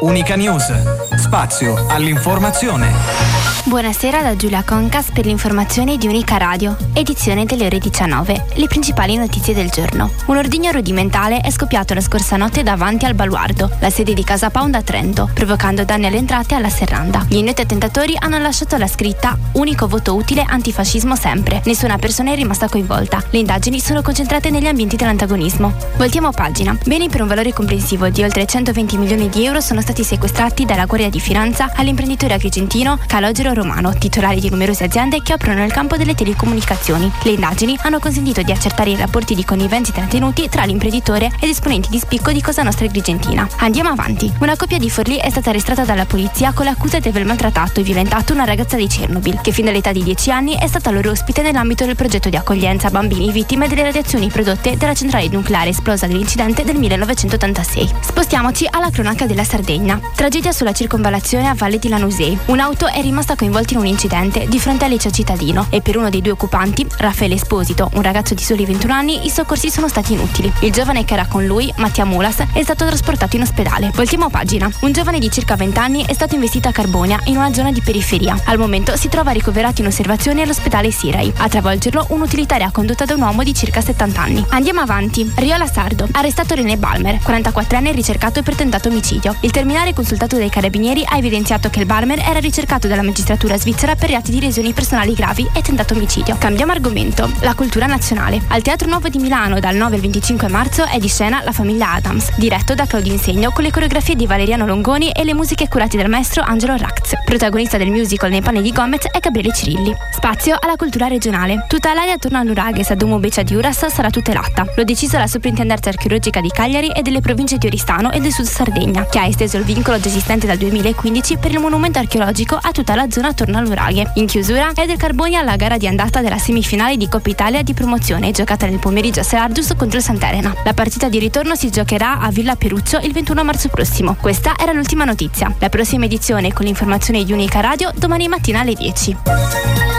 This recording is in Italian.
Unica News, spazio all'informazione. Buonasera da Giulia Concas per l'informazione di Unica Radio, edizione delle ore 19. Le principali notizie del giorno. Un ordigno rudimentale è scoppiato la scorsa notte davanti al Baluardo, la sede di Casa Pound a Trento, provocando danni alle entrate e alla serranda. Gli innoti attentatori hanno lasciato la scritta "Unico voto utile, antifascismo sempre". Nessuna persona è rimasta coinvolta. Le indagini sono concentrate negli ambienti dell'antagonismo. Voltiamo pagina. Beni per un valore comprensivo di oltre 120 milioni di euro sono stati sequestrati dalla Guardia di Finanza all'imprenditore agrigentino Calogero Romano, titolare di numerose aziende che operano nel campo delle telecomunicazioni. Le indagini hanno consentito di accertare i rapporti di connivenza trattenuti tra l'imprenditore ed esponenti di spicco di Cosa Nostra Agrigentina. Andiamo avanti. Una coppia di Forlì è stata arrestata dalla polizia con l'accusa di aver maltrattato e violentato una ragazza di Chernobyl, che fin dall'età di 10 anni è stata loro ospite nell'ambito del progetto di accoglienza a bambini vittime delle radiazioni prodotte dalla centrale nucleare esplosa nell'incidente del 1986. Spostiamoci alla cronaca della Sardegna. Tragedia sulla circonvallazione a Valle di Lanusei. Un'auto è rimasta coinvolta in un incidente di fronte al liceo cittadino e per uno dei due occupanti, Raffaele Esposito, un ragazzo di soli 21 anni, i soccorsi sono stati inutili. Il giovane che era con lui, Mattia Mulas, è stato trasportato in ospedale. Voltiamo pagina. Un giovane di circa 20 anni è stato investito a Carbonia in una zona di periferia. Al momento si trova ricoverato in osservazione all'ospedale Sirai. A travolgerlo un'utilitaria condotta da un uomo di circa 70 anni. Andiamo avanti. Riola Sardo. Arrestato René Balmer, 44 anni, ricercato per tentato omicidio. Il terminale consultato dai carabinieri ha evidenziato che il Balmer era ricercato dalla magistratura svizzera per reati di lesioni personali gravi e tentato omicidio. Cambiamo argomento. La cultura nazionale. Al Teatro Nuovo di Milano dal 9 al 25 marzo è di scena La famiglia Adams, diretto da Claudio Insegno con le coreografie di Valeriano Longoni e le musiche curate dal maestro Angelo Rax. Protagonista del musical nei panni di Gomez è Gabriele Cirilli. Spazio alla cultura regionale. Tutta l'area attorno all'Uraghe a Domo Beccia di Uras sarà tutelata. L'ho deciso la Soprintendenza Archeologica di Cagliari e delle province di Oristano e del Sud Sardegna, che ha esteso il vincolo già esistente dal 2015 per il monumento archeologico a tutta la zona attorno all'Uraghe. In chiusura è del Carbonia alla gara di andata della semifinale di Coppa Italia di promozione, giocata nel pomeriggio a Serardus contro il Sant'Elena. La partita di ritorno si giocherà a Villa Peruccio il 21 marzo prossimo. Questa era l'ultima notizia. La prossima edizione con l'informazione di Unica Radio domani mattina alle 10.